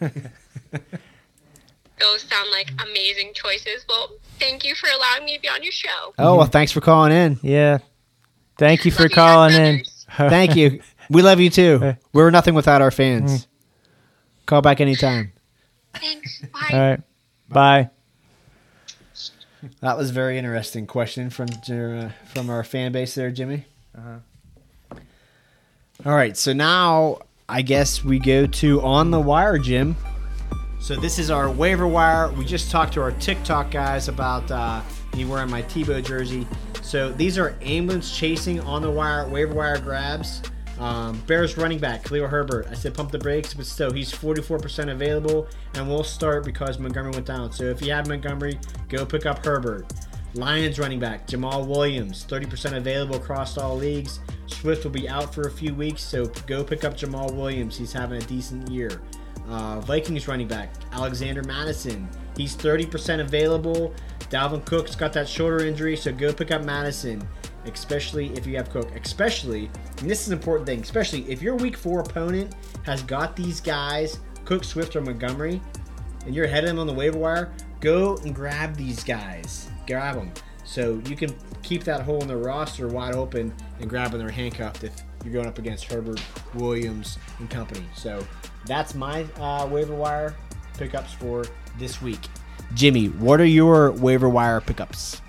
Those sound like amazing choices. Well, thank you for allowing me to be on your show. Oh, well, thanks for calling in. yeah. Thank you for Love you, calling Yak in. Brothers. Thank you. We love you, too. We're nothing without our fans. Call back anytime. Thanks. Bye. All right. Bye. That was a very interesting question from uh, from our fan base there, Jimmy. Uh-huh. All right, so now I guess we go to On the Wire, Jim. So this is our waiver wire. We just talked to our TikTok guys about uh, me wearing my Tebow jersey. So these are ambulance chasing on the wire, waiver wire grabs. Um, Bears running back, Khalil Herbert. I said pump the brakes, but still, he's forty-four percent available, and we'll start because Montgomery went down. So if you have Montgomery, go pick up Herbert. Lions running back, Jamal Williams, thirty percent available across all leagues. Swift will be out for a few weeks, so go pick up Jamal Williams. He's having a decent year. Uh, Vikings running back, Alexander Madison. He's thirty percent available. Dalvin Cook's got that shoulder injury, so go pick up Madison, especially if you have Cook. Especially, and this is an important thing, especially if your week four opponent has got these guys, Cook, Swift, or Montgomery, and you're ahead of them on the waiver wire, go and grab these guys. Grab them. So you can keep that hole in the roster wide open and grab when they're handcuffed if you're going up against Herbert, Williams, and company. So that's my uh, waiver wire pickups for this week. Jimmy, what are your waiver wire pickups?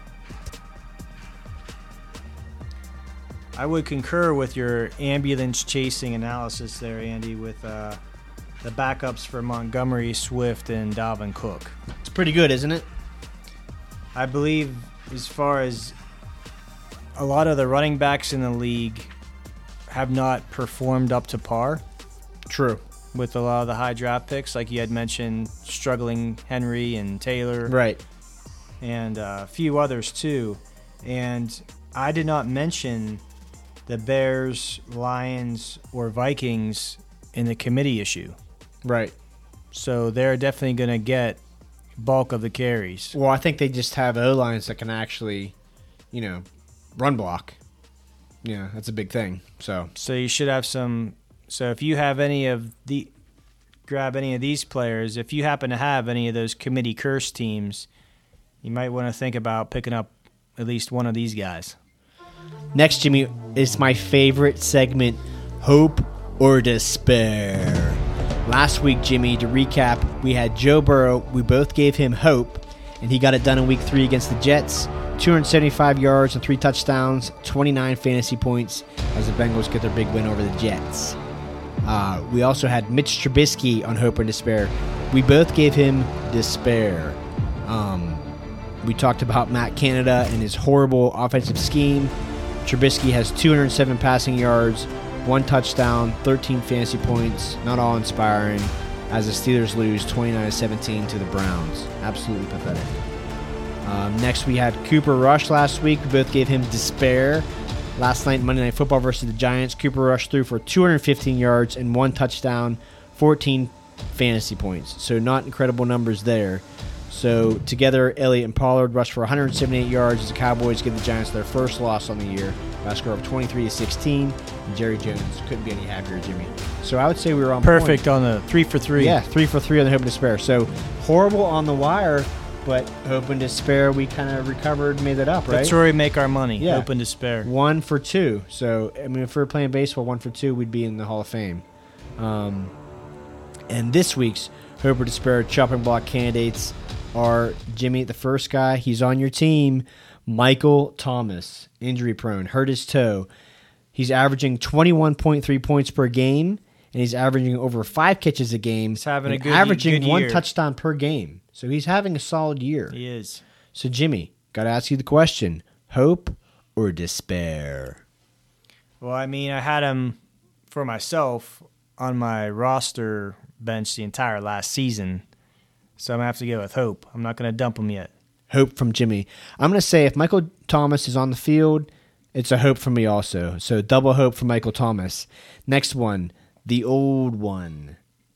I would concur with your ambulance chasing analysis there, Andy, with uh, the backups for Montgomery, Swift, and Dalvin Cook. It's pretty good, isn't it? I believe as far as a lot of the running backs in the league have not performed up to par. True. With a lot of the high draft picks, like you had mentioned, struggling Henry and Taylor. Right. And uh, a few others too. And I did not mention the Bears, Lions, or Vikings in the committee issue. Right. So they're definitely going to get bulk of the carries. Well, I think they just have O-lines that can actually, you know, run block. Yeah, that's a big thing. So So you should have some. So if you have any of the, grab any of these players, if you happen to have any of those committee curse teams, you might want to think about picking up at least one of these guys. Next, Jimmy, is my favorite segment, Hope or Despair. Last week, Jimmy, to recap, we had Joe Burrow. We both gave him hope, and he got it done in week three against the Jets. two hundred seventy-five yards and three touchdowns, twenty-nine fantasy points as the Bengals get their big win over the Jets. Uh, we also had Mitch Trubisky on Hope or Despair. We both gave him Despair. Um, we talked about Matt Canada and his horrible offensive scheme. Trubisky has two hundred seven passing yards, one touchdown, thirteen fantasy points. Not all inspiring as the Steelers lose twenty-nine to seventeen to the Browns. Absolutely pathetic. Um, next, we had Cooper Rush last week. We both gave him Despair. Last night, Monday Night Football versus the Giants, Cooper Rush threw for two hundred fifteen yards and one touchdown, fourteen fantasy points. So not incredible numbers there. So together, Elliott and Pollard rushed for one hundred seventy-eight yards as the Cowboys give the Giants their first loss on the year by a score of twenty-three to sixteen. And Jerry Jones couldn't be any happier, Jimmy. So I would say we were on perfect point. on the three for three. Yeah, three for three on the Hope and Despair. So horrible on the wire, but Hope and Despair, we kind of recovered, made that up, right? That's where we make our money. Yeah. Hope and Despair. One for two. So, I mean, if we were playing baseball, one for two, we'd be in the Hall of Fame. Um, and this week's Hope or Despair chopping block candidates are Jimmy, the first guy. He's on your team. Michael Thomas, injury prone, hurt his toe. He's averaging twenty-one point three points per game, and he's averaging over five catches a game. He's having a and good averaging good one year. touchdown per game. So he's having a solid year. He is. So, Jimmy, got to ask you the question, hope or despair? Well, I mean, I had him for myself on my roster bench the entire last season, so I'm going to have to go with hope. I'm not going to dump him yet. Hope from Jimmy. I'm going to say if Michael Thomas is on the field, it's a hope for me also. So, double hope for Michael Thomas. Next one, the old one.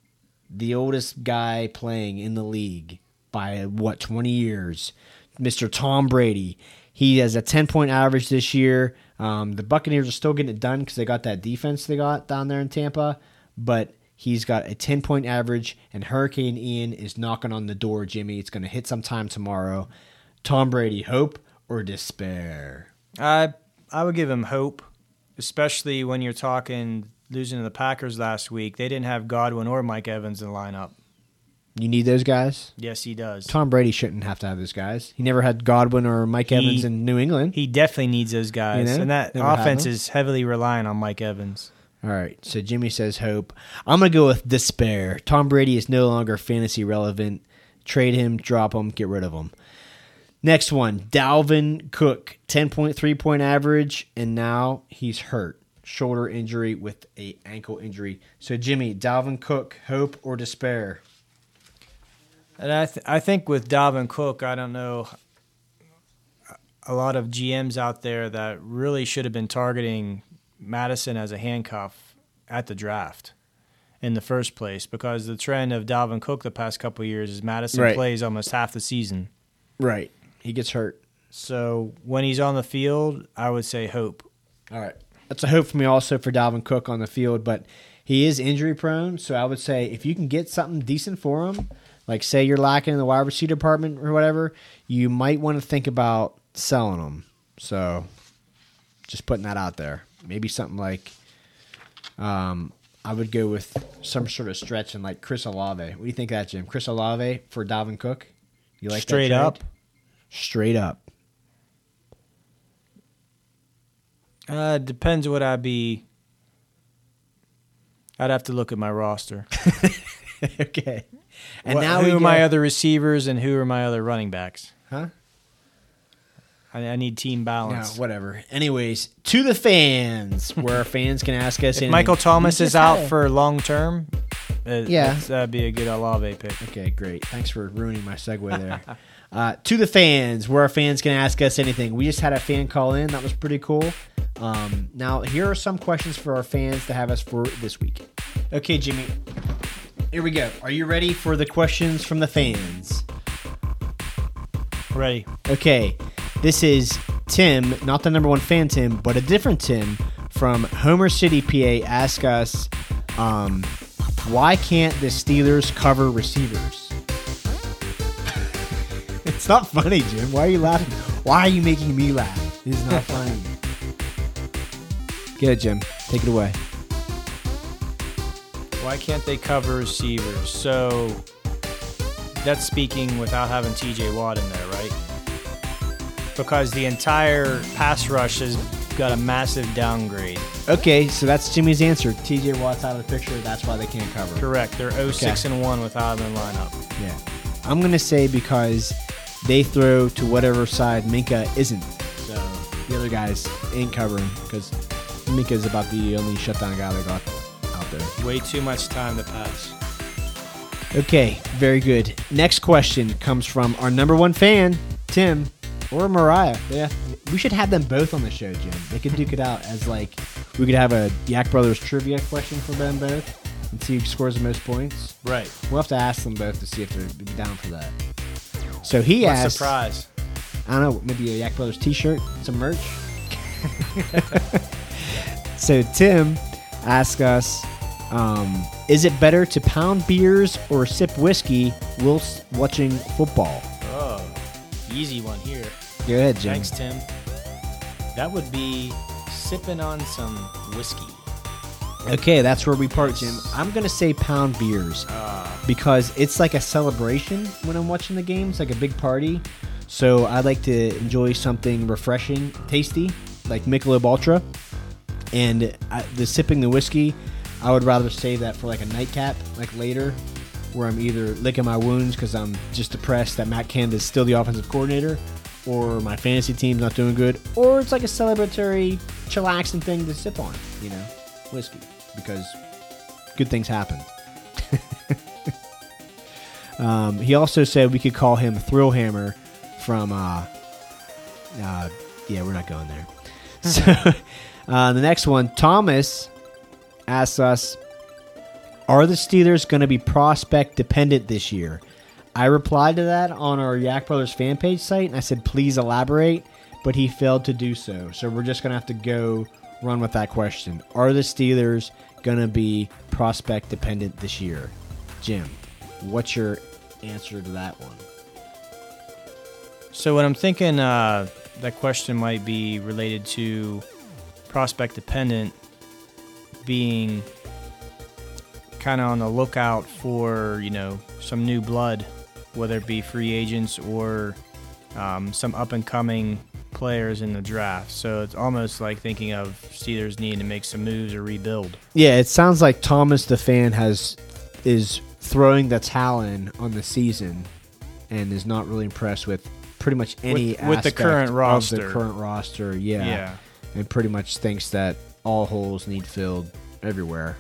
The oldest guy playing in the league by, what, twenty years. Mister Tom Brady. He has a ten-point average this year. Um, the Buccaneers are still getting it done because they got that defense they got down there in Tampa. But he's got a ten-point average, and Hurricane Ian is knocking on the door, Jimmy. It's going to hit sometime tomorrow. Tom Brady, hope or despair? I I would give him hope, especially when you're talking losing to the Packers last week. They didn't have Godwin or Mike Evans in the lineup. You need those guys? Yes, he does. Tom Brady shouldn't have to have those guys. He never had Godwin or Mike He- Evans in New England. He definitely needs those guys, You know? and that Never had offense them. is heavily relying on Mike Evans. All right, so Jimmy says hope. I'm going to go with despair. Tom Brady is no longer fantasy relevant. Trade him, drop him, get rid of him. Next one, Dalvin Cook, ten point three point average, and now he's hurt. Shoulder injury with a ankle injury. So, Jimmy, Dalvin Cook, hope or despair? And I, th- I think with Dalvin Cook, I don't know, a lot of G Ms out there that really should have been targeting Madison as a handcuff at the draft in the first place, because the trend of Dalvin Cook the past couple of years is Madison Right. plays almost half the season. Right. He gets hurt. So when he's on the field, I would say hope. All right. That's a hope for me also for Dalvin Cook on the field, but he is injury prone, so I would say if you can get something decent for him, like say you're lacking in the wide receiver department or whatever, you might want to think about selling him. So just putting that out there. Maybe something like um, I would go with some sort of stretch and like Chris Olave. What do you think of that, Jim? Chris Olave for Dalvin Cook? You like Straight that trade? up? Straight up. Uh, depends what I'd be. I'd have to look at my roster. Okay. And What, now who we are get, my other receivers and who are my other running backs? Huh? I, I need team No, balance. whatever. Anyways, to the fans, where our fans can ask us. If anything. Michael Thomas We is just out had a- for long term, uh, Yeah. that's- that'd be a good Olave pick. Okay, great. Thanks for ruining my segue there. uh, to the fans, where our fans can ask us anything. We just had a fan call in. That was pretty cool. Um, now, here are some questions for our fans to have us for this week. Okay, Jimmy. Here we go. Are you ready for the questions from the fans? Ready? Okay, this is Tim, not the number one fan Tim, but a different Tim from Homer City, P A. Ask us, um, why can't the Steelers cover receivers? It's not funny, Jim. Why are you laughing? Why are you making me laugh? This is not funny. Go ahead, Jim. Take it away. Why can't they cover receivers? So that's speaking without having T J Watt in there, right? Because the entire pass rush has got a massive downgrade. Okay, so that's Jimmy's answer. T J Watt's out of the picture. That's why they can't cover. Correct. They're oh six and one without him in lineup. Yeah. I'm going to say because they throw to whatever side Minka isn't. So the other guys ain't covering because Minka's about the only shutdown guy they got out there. Way too much time to pass. Okay, very good. Next question comes from our number one fan, Tim, or Mariah. Yeah, we should have them both on the show, Jim. They could duke it out as like, we could have a Yak Brothers trivia question for them both and see who scores the most points. Right. We'll have to ask them both to see if they're down for that. So he What asked, surprise. I don't know, maybe a Yak Brothers t-shirt, some merch. So Tim asked us, um, is it better to pound beers or sip whiskey whilst watching football? Oh, easy one here. Go ahead, Jim. Thanks, Tim. That would be sipping on some whiskey. Okay, that's where we part, Jim. I'm going to say pound beers because it's like a celebration when I'm watching the games, like a big party. So I like to enjoy something refreshing, tasty, like Michelob Ultra. And I, the sipping the whiskey, I would rather save that for like a nightcap, like later, where I'm either licking my wounds because I'm just depressed that Matt Canada's still the offensive coordinator, or my fantasy team's not doing good, or it's like a celebratory, chillaxing thing to sip on, you know, whiskey, because good things happen. um, he also said we could call him Thrill Hammer from, uh, uh, yeah, we're not going there. So uh, the next one, Thomas asks us, are the Steelers going to be prospect dependent this year? I replied to that on our Yak Brothers fan page site, and I said, please elaborate, but he failed to do so. So we're just going to have to go run with that question. Are the Steelers going to be prospect dependent this year? Jim, what's your answer to that one? So what I'm thinking, uh, that question might be related to prospect dependent, being kind of on the lookout for, you know, some new blood, whether it be free agents or um, some up-and-coming players in the draft. So it's almost like thinking of Steelers needing to make some moves or rebuild. Yeah, it sounds like Thomas the fan has is throwing the towel in on the season and is not really impressed with pretty much any With- with the aspect current of roster. the current roster. Yeah. Yeah. And pretty much thinks that all holes need filled everywhere.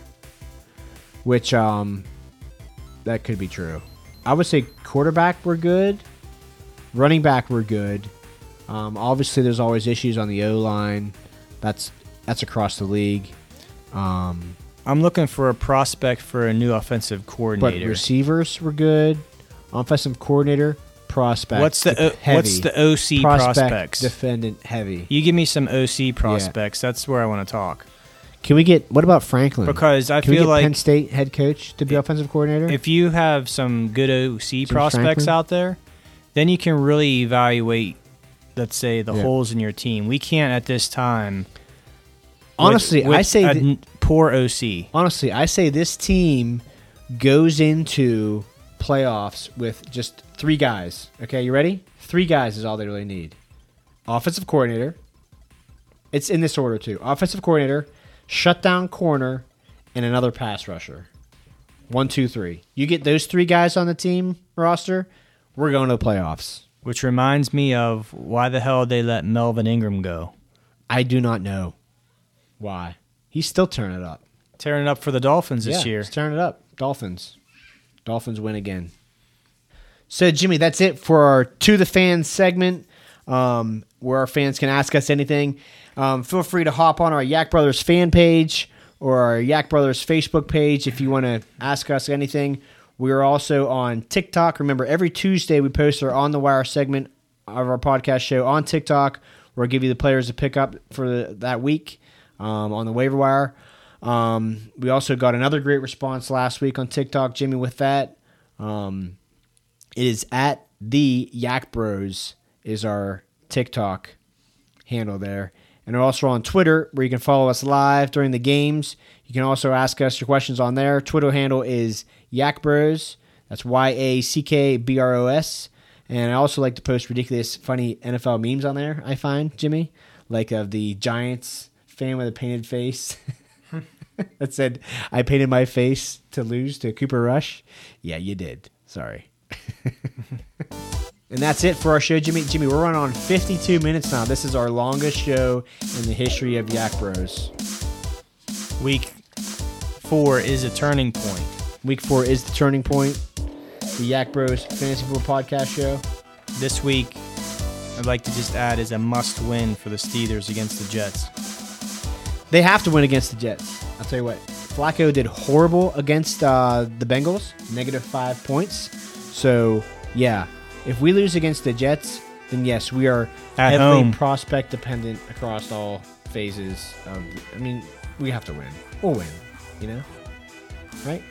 Which, um, that could be true. I would say quarterback we're good. Running back we're good. Um, obviously, there's always issues on the O-line. That's that's across the league. Um, I'm looking for a prospect for a new offensive but coordinator. receivers were good. Offensive coordinator, prospect. What's the o- heavy. what's the O C prospect, prospects? defendant heavy. You give me some O C prospects. That's where I want to talk. Can we get, what about Franklin? Because I Can we feel get like Penn State head coach to be offensive coordinator? if you have some good O C Some prospects Franklin? out there, then you can really evaluate, let's say, the Yeah. holes in your team. We can't at this time. Honestly, with- with I say a th- n- poor O C. honestly, I say this team goes into playoffs with just three guys. Okay, you ready? Three guys is all they really need. Offensive coordinator. It's in this order too. Offensive coordinator, shutdown corner, and another pass rusher. One, two, three. You get those three guys on the team roster, we're going to the playoffs. Which reminds me of why the hell they let Melvin Ingram go. I do not know why. He's still turning it up. Tearing it up for the Dolphins this yeah, year. He's turning it up. Dolphins. Dolphins win again. So, Jimmy, that's it for our To The Fans segment, um, where our fans can ask us anything. Um, feel free to hop on our Yak Brothers fan page or our Yak Brothers Facebook page if you want to ask us anything. We are also on TikTok. Remember, every Tuesday we post our On The Wire segment of our podcast show on TikTok, where I give you the players to pick up for the, that week um, on the waiver wire. Um, we also got another great response last week on TikTok, Jimmy, with that. Um, it is at the Yak Bros is our TikTok handle there. And we're also on Twitter, where you can follow us live during the games. You can also ask us your questions on there. Twitter handle is Yak Bros. That's Y A C K B R O S. And I also like to post ridiculous, funny N F L memes on there, I find, Jimmy. Like of the Giants fan with a painted face. That said, I painted my face to lose to Cooper Rush. Yeah, you did. Sorry. And that's it for our show, Jimmy. Jimmy, we're running on fifty-two minutes now. This is our longest show in the history of Yak Bros. Week four is a turning point. Week four is the turning point. The Yak Bros Fantasy Football Podcast show. This week, I'd like to just add is a must-win for the Steelers against the Jets. They have to win against the Jets. I'll tell you what. Flacco did horrible against uh, the Bengals. Negative five points. So, yeah. If we lose against the Jets, then yes, we are At heavily home. prospect dependent across all phases of. I mean, we have to win. We'll win. You know, right?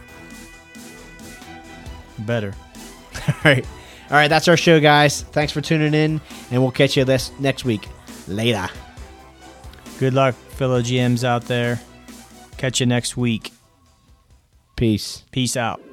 Better. All right, all right. That's our show, guys. Thanks for tuning in, and we'll catch you this next week. Later. Good luck, fellow G Ms out there. Catch you next week. Peace. Peace out.